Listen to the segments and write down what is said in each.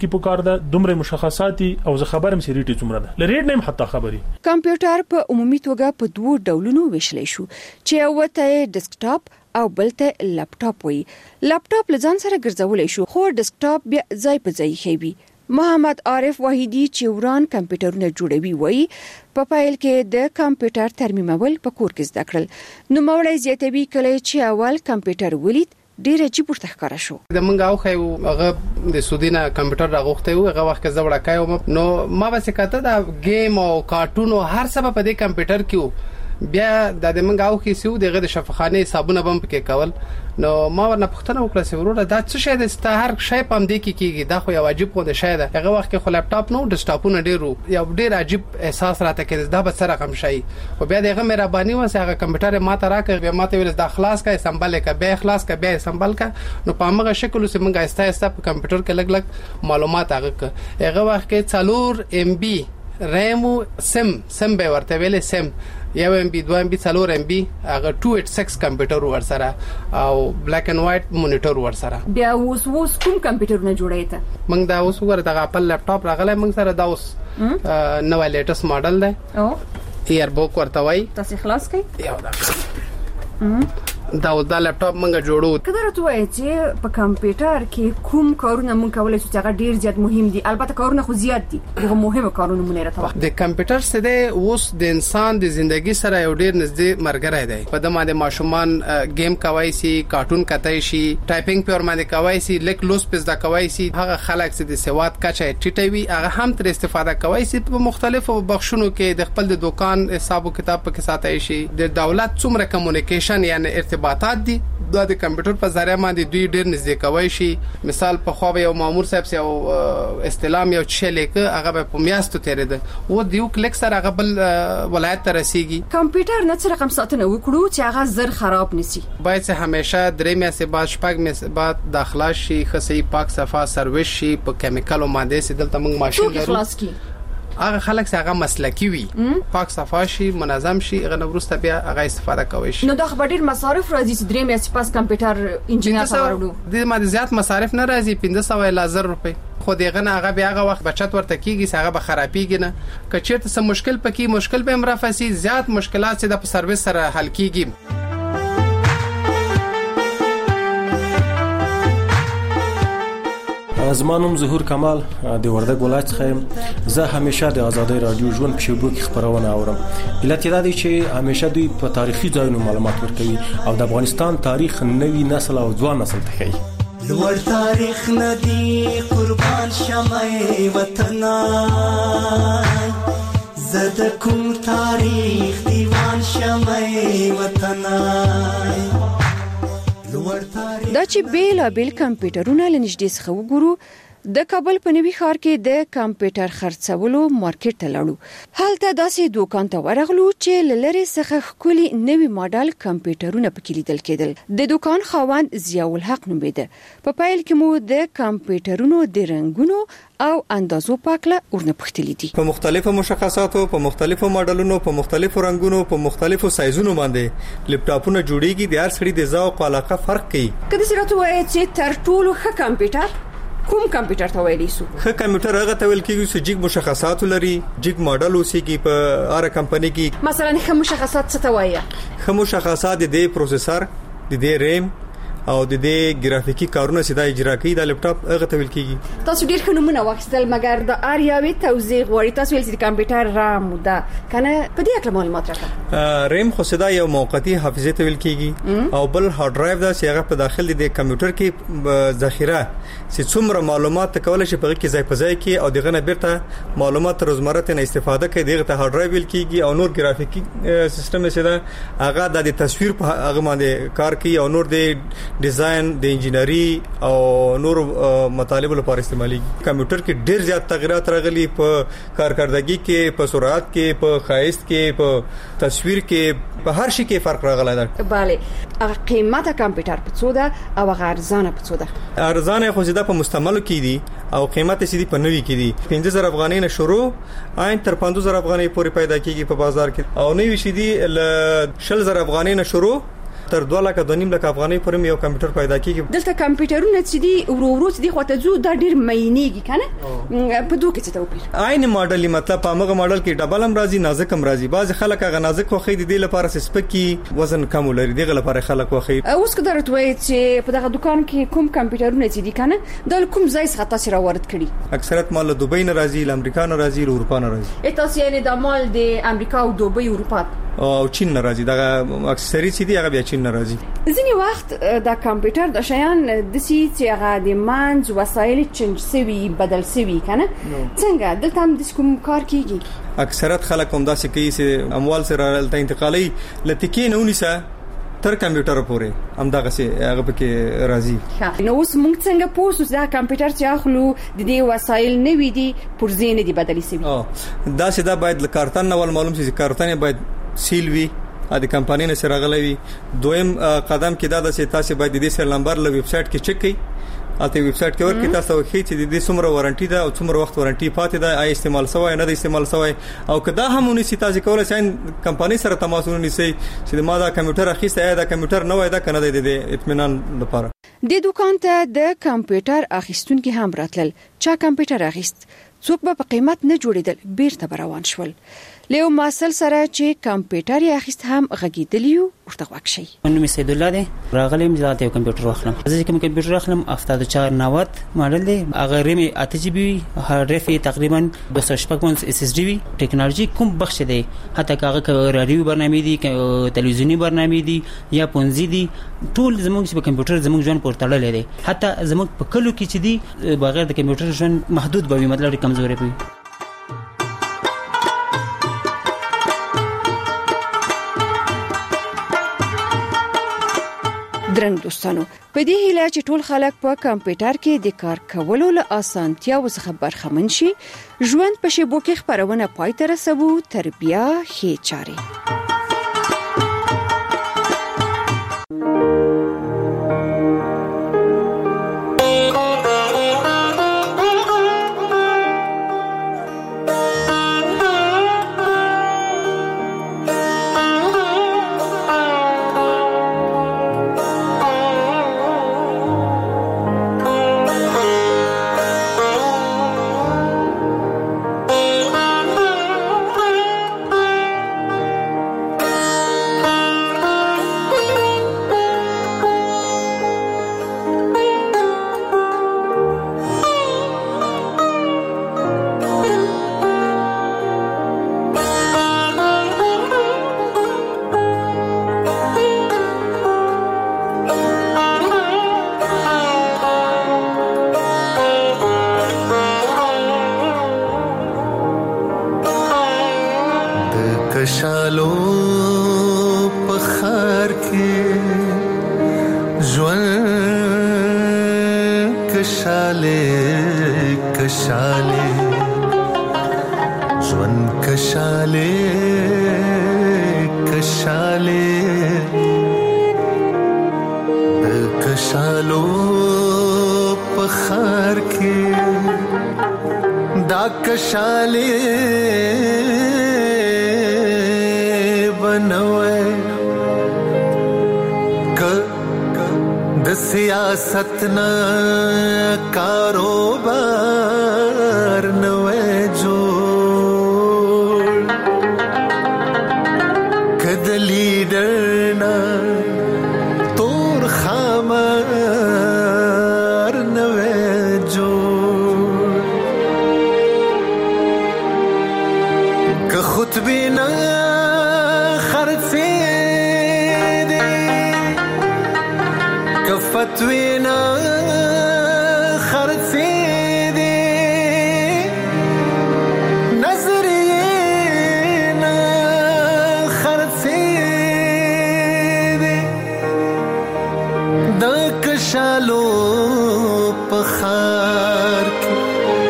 کې په کار ده دومره مشخصاتي او زه خبرم سریټي څومره ده لریډ نیم حتی خبري. کمپیوټر په عمومي توګه په دوه ډولونو ویشل شو چې یو ته ډیسکټاپ او بل ته لپټاپ وي. لپټاپ لزان سره ګرځولای شو خو ډیسکټاپ بیا ځای په ځای خوي. محمد عارف وحیدی چې وران کمپیوټرونه جوړوي وایي په پایل کې د کمپیوټر ترمیمول په کور کې زده کړل. نو مولای زیاتوي کله چې اول کمپیوټر ولید ډیر عجیب ورته ښکارا شو. د منګ او خو هغه د سودینا کمپیوټر راغوخته و هغه وخت کې زوړه کایو نو ما به څه د گیم او کارټون او هر څه په دې کمپیوټر کې بیا د منګ او خو سیو دغه د شفاخانه صابونه بم پکې کول. نو ما ورنه پښتنه وکړه چې وروره دا څه شی د هر شی پم دی کیږي دا خو یو عجیب خو د شی ده. هغه وخت کې خو لپټاپ نو ډیسکټاپونه ډیرو یو ډیر عجیب احساس راته کې دا به سره رقم شي او بیا دغه مهرباني وسه هغه کمپیوټر ما ته راکړ بیا ما ته ویل دا خلاص کا سمبل کا بیا خلاص کا بیا سمبل کا نو په هغه شکل سه منګه استا په کمپیوټر کې لګ لګ معلومات هغه وخت کې 4 MB ریم سم به ورته ویل سم یو MB 2 MB 4 MB هغه 286 کمپیوټر ور سره او بلیک اینڈ وایټ مانیټر ور سره. بیا اوس کوم کمپیوټرونه جوړای ته موږ دا اوس وګوره دا خپل لپټاپ راغلی موږ سره دا اوس نو لیټست ماډل دی او ایئر بوک ورته وای تاسو خلاص کړئ یو دا لپټاپ موږ جوړو. کله راته وای چې په کمپیوټر کې کوم کارونه موږ کولای شو چې هغه ډیر زیات مهم دي. البته کارونه خو زیات دي دغه مهمه کارونه مونږ راته د کمپیوټر سره اوس د انسان د ژوندۍ سره یو ډیر نږدې مرګره دی. په دمه د ماشومان گیم کوي سي کارټون کتای شي ټایپینګ پر باندې کوي سي لیک لوس پز دا کوي سي هغه خلک چې د سواد کچه ټیټوي هغه هم تر استفاده کوي سي په مختلفو بخښونو کې د خپل د دکان حساب کتاب په کې ساتي شي. د دولت څومره کمیونیکیشن یعنی ارتباطات دي د کمپیوټر په ذریعہ باندې دوی ډیر نږدې کوي شي. مثال په خو یو مامور صاحب سي او استلام یو چې لیکه هغه په میاشتو تیرې ده و دیو کلیک سره هغه بل ولایت ته رسیږي. کمپیوټر نه څه رقم ساتنه وکړو چې هغه زر خراب نشي. باید چې همیشه درې میاشتې بعد شپږ میاشتې بعد داخله شي خصي پاک صفه سرویس شي په کیمیکل او ماده سي دلته موږ ماشين لرو. هغه خلک چې هغه مسلکی وي پاک صفه شي منظم شي هغه نورسته بیا هغه استفاده کوي شي. نو دا خبر مصارف راځي چې درې میاشتې پاس کمپیوټر انجینر سره د ماده زیات مصارف نه راځي 500 الا 1000 روپے خو دغه نه هغه بیا هغه وخت بچت ورته کیږي هغه به خرابېږي نه کچېرته څه مشکل پکې مشکل به مرافسي زیات مشکلات چې د سرویس سره حل کیږي. زمانم ظهور کمال د وردګ ولایت څخه زه همیشه د آزادۍ رادیو ژوند په شبکو کې خبرونه اورم. علت دا دی چې همیشه دوی په تاریخي ځایونو معلومات ورکوي او د افغانستان تاریخ نوی نسل او ځوان نسل ته ښیي. لوړ تاریخ ندی قربان شمه وطن زد کوم تاریخ دیوان شمه وطن. دا چې بیل کمپیوټرونه لنږدې څخه وګورو د کابل په نوي ښار کې د کمپیوټر خرڅولو مارکیټ ته لاړو. هلته داسې دوکان ته ورغلو چې لری څخه خولي نوي ماډل کمپیوټرونه پکې لیدل کېدل. د دوکان خاوند ضیاء الحق نومېده. په پایل کې مو د کمپیوټرونو د رنگونو او اندازو پاکله ورنه پختلې دي. په مختلفو مشخصاتو په مختلفو ماډلونو په مختلفو رنگونو په مختلفو سایزونو باندې لپټاپونه جوړیږي. د هر سړي د ذوق او علاقه فرق کوي. کله چې راته وایي چې تر ټولو ښه کمپیوټر کوم کمپیوټر ته ویلی سو؟ ښه کمپیوټر هغه ته ویل کېږي چې جګ مشخصات لري جګ ماډل اوسېږي په هر کمپنۍ کې. مثلا ښه مشخصات څه ته وایي؟ ښه مشخصات د پروسیسور د دې ریم او د دې ګرافیکي کارونه سیده اجرا کوي. د لپټاپ هغه ته ویل کېږي. تاسو ډیر ښه نمونه واخیستل مګر د اریاوي توضیح غواړي. تاسو ویل چې د کمپیوټر رام ده کنه په دې اړه معلومات راکړه. ریم خو سیده یو موقتی حافظه ته ویل کېږي او بل هارد ډرایو دا چې هغه په داخل د کمپیوټر کې ذخیره چې څومره معلومات کولای شي په کې ځای په ځای کې او دغه نه بیرته معلومات روزمره ته استفاده کوي. دغه ته هارد ډرایو ویل کېږي او نور ګرافیکي سیستم سیده هغه د تصویر په هغه باندې کار کوي او نور د ډیزاین د انجینری او نور مطالب لپاره استعمالي. کمپیوټر کې ډیر زیات تغیرات راغلي په کارکردګي کې په سرعت کې په خایست کې په تصویر کې په هر شي کې فرق راغلی دی. bale هغه قیمت کمپیوټر په څو ده او هغه ارزانه په څو ده؟ ارزانه خو زیاده په مستعملو کې دي او قیمت یې سیدي په نوي کې دي. 15000 افغانۍ نه شروع عین تر 15000 افغانۍ پورې پیدا کیږي په بازار کې او نوي شي دي ل 10000 افغانۍ نه شروع تر 2.5 لک افغانۍ پورې یو کمپیوټر پیدا کیږي. دلته کمپیوټرونه چې دی ورو چې دی خواته زو دا ډیر مینېږي کنه په دوه کې څه توپیر عین ماډل مطلب په هغه ماډل کې ډبل هم راځي نازک هم راځي. بعض خلک هغه نازک خوخي دي لپاره سپکی وزن کم لري دغه لپاره خلک خوخي. اوس که درته وایي چې په دغه دکان کې کوم کمپیوټرونه چې دي کنه د کوم ځای څخه تاسو راوړت کړي؟ اکثریت مال دوبۍ نه راځي، امریکا نه راځي، اروپا نه راځي. تاسو یې د مال د امریکا او دوبۍ اروپا او چین نه راځي. دا اکثریت چې دی هغه بیا چین نه راځي. ځینې وخت د کمپیوټر د شیان د سي چې هغه د منځ وسایل چنج سوي بدل سوي کنه څنګه دلته هم د کوم کار کیږي؟ اکثریت خلک هم داسې کوي چې اموال سره دلته انتقالي لتکې نه ونیسه تر کمپیوټر پورې هم دغه څه هغه پکې راځي. نو اوس موږ څنګه پوسو دا کمپیوټر چې اخلو د دې وسایل نه وي دي پرځین دي بدلی سي. دا چې دا باید کارتن نول معلوم شي چې کارتن باید سیل وي د کمپنۍ نه سره غلوي. دویم قدم کې دا چې تاسو باید د دې سر نمبر له ویب سټ کې چک کړئ. اته ویب سټ کې ورکې تاسو وخی چې د دې څومره وارنټي ده او څومره وخت وارنټي پاتې ده، آی استعمال سوی نه د استعمال سوی او کدا همونی سي تاسو کولای شئ کمپنۍ سره تماس ونیسئ چې ما دا کمپیوټر اخیسته یا دا کمپیوټر نه وای دا کنه د اطمینان لپاره. د دکان ته د کمپیوټر اخیستونکو هم راتلل. چا کمپیوټر اخیست څوک به په قیمت نه جوړیدل بیرته روان شول. لیو ماسل سره چې کمپیوټر یې اخیست هم غږیدلیو ورته واکشي. نو می سید الله دی راغلم ځاته یو کمپیوټر واخلم. زه کوم کمپیوټر واخلم 7490 ماډل دی. هغه ریم 8 جی بی هارد ډرایو تقریبا 256 اس اس ډی وی. ټیکنالوژي کوم بخش دی حتی هغه رادیو برنامه دي تلویزیونی برنامه دي یا پونزي دي ټول زموږ په کمپیوټر زموږ ژوند پورته تړلې دي. حتی زموږ په کلو کې چې دي بغیر د کمپیوټر ژوند محدود به مطلب کمزوري وي. درنګ دوستانو په دې هیله چې ټول خلک په کمپیوټر کې د کار کولو له اسانتیاو څخه برخمن شي ژوند په شیبو کې خبرونه پای ته رسوو. تربیه ښې چارې. کشالو پخار کې ژوند کشاله کشاله ژوند کشاله کشاله د کشالو پخار کې دا کشاله د سیاست نه کاروبار نوې جوړ کد لیډر نه تور خامار نوې جوړ که خطبه نه فتوینا خرڅې دي نظریه نه خرڅې دي د کشالو په خار کې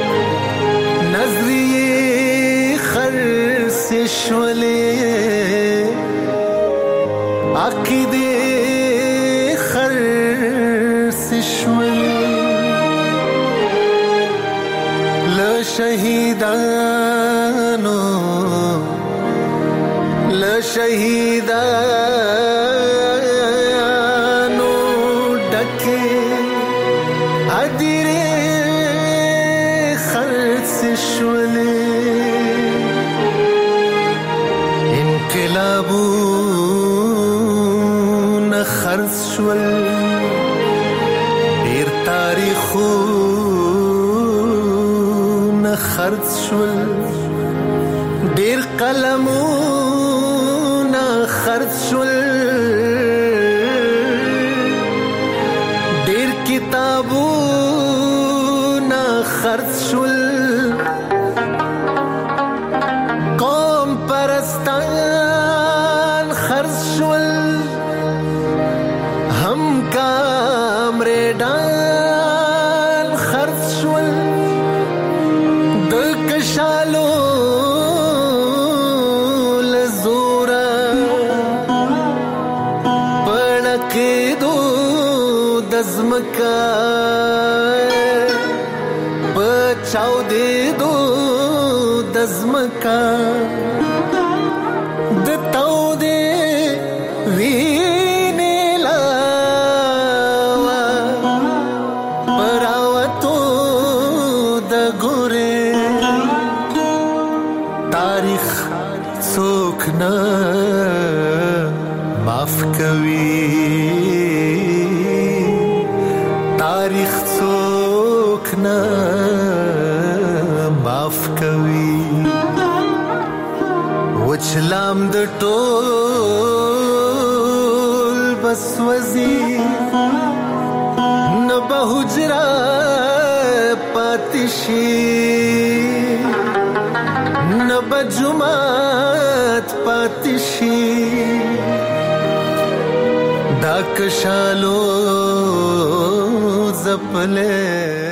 نظریه خرڅې شولې عقیده شهیدانو خرڅ شول ډېر قلمونه خرڅ شول ډېر کتابونه خرڅ شول قوم پرستان خرڅ شول هم کامریډان خرڅ شول د کشالو لزورا پړکېدو د ځمکه چاودېدو د ځمکه د تودې وینې لاوا پراوتو د ګورې تاریخ څوک نه معاف کوي تاریخ څوک نه معاف کوي وچلام د ټول بس وزي نه به حجره پاتې شي نه به جومات پاتې شي دا کشالو زپلې